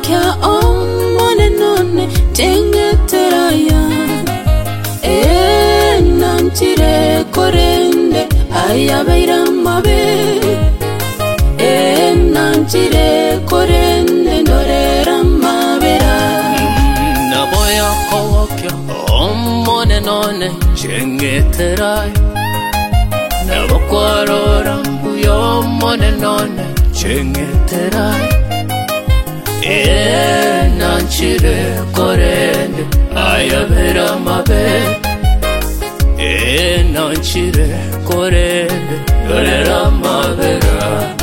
kya omone none tengeteraya nanchire korende ayabeira mabe nanchire korende ndorera mabera naboya kowakya omone none tengeteraya nabokwarora mbuyo omone none tengeteraya nanchire korende ayabera mabe nanchire korende ndorera mabera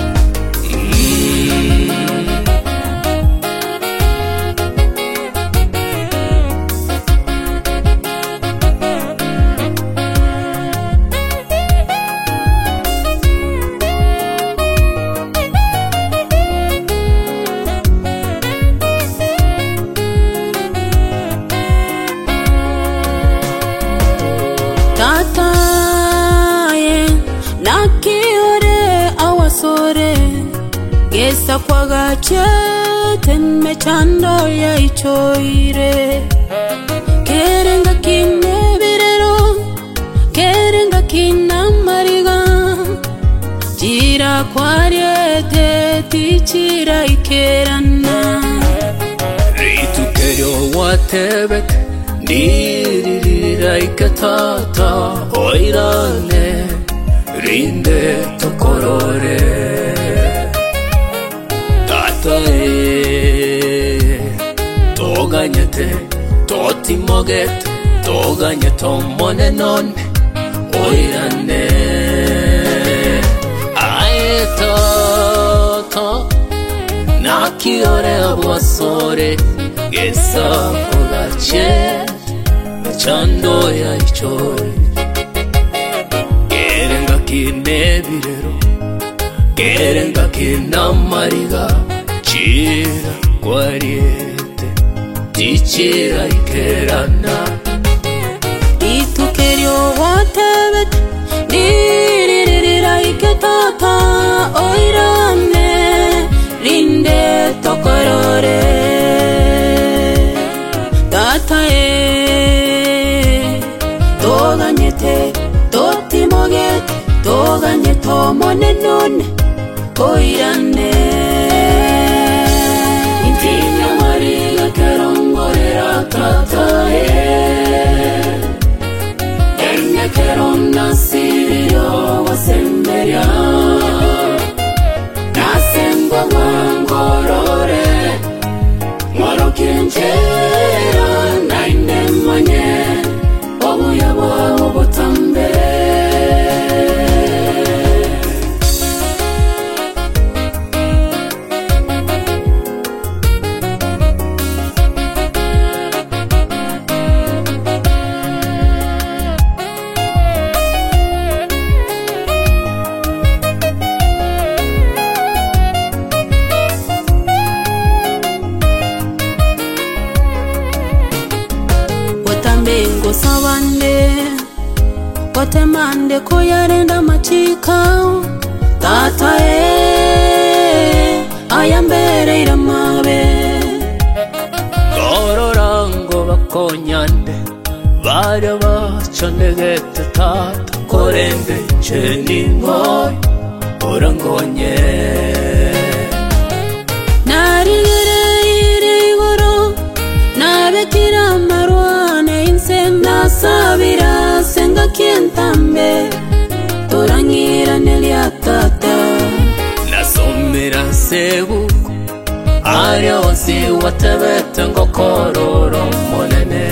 Gesa kwa gache tenme chando ya ichoire kerenga kine birero kerenga kina mariga jira kwa riete tichira ikerana ritu keryo watebet ndirira ikatata oirane rinde tokorore toganyete totimoget toganyeto mone none oirane aeto to nakiore abasore gesa kogache chando ya ichore kerenga kinebirero kerenga kinamariga chira kwariete tichira ikerana itukerio watebet diririra iketata oirane rinde tokorore tata toganyete totimoget toganyeto mone none oirane intinya mariga kerongorera tata enya kerona sirio wasemberia nasemba mangorore ngoro kirenjera naine manye obuya bwabo butambe Bengo savande Kotemande koyarenda machika Tata ayambere iramabe Kororango bakonyande Bari bacondegete tata korende cheningo orangonye Narigere irigoro Nabekira marwane nasabira senga kientambe torangira neliatata nasomera sebuko aria wasi watebete ngokororo monene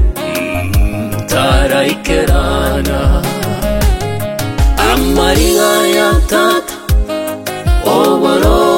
taraikerana amariga ya tata oboro